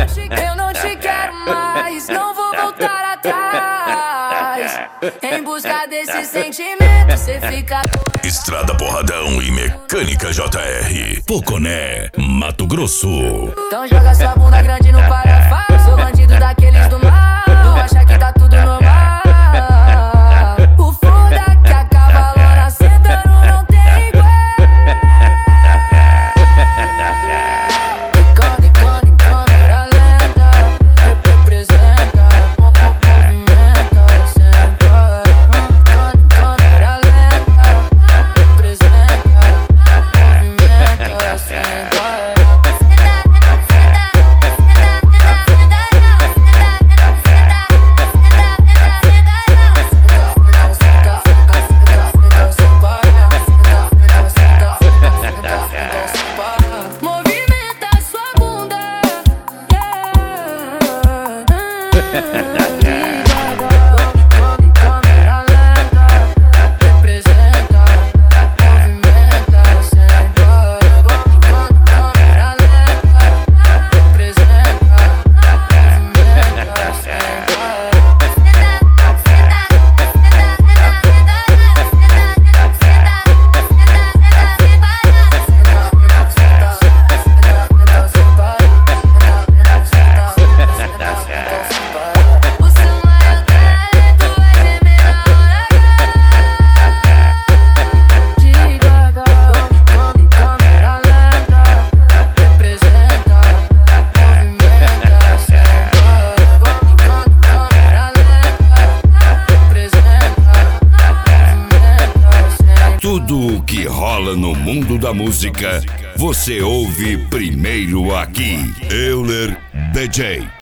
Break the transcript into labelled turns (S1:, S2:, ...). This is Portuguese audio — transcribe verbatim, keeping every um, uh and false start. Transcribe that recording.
S1: Eu não te quero mais, não vou voltar atrás. Em busca desse sentimento, cê fica...
S2: Estrada Porradão e Mecânica J R, Poconé, Mato Grosso.
S1: Então joga sua bunda grande no parafuso. Sou bandido daqueles do mal, não acha que tá tudo normal. O foda que a cavalona sentando não tem igual. Quando, quando, em câmera lenta, representa, movimenta, senta. Quando, em câmera lenta, representa, movimenta, senta. Movimenta sua bunda, em câmera lenta, representa, movimenta, senta. Em câmera lenta, representa, movimenta, senta. O seu maior talento é gemer na hora devagar. Em câmera lenta, representa, movimenta, senta. Em câmera lenta, representa, movimenta, senta.
S2: Tudo o que rola no mundo da música, você ouve primeiro aqui. Euler D J.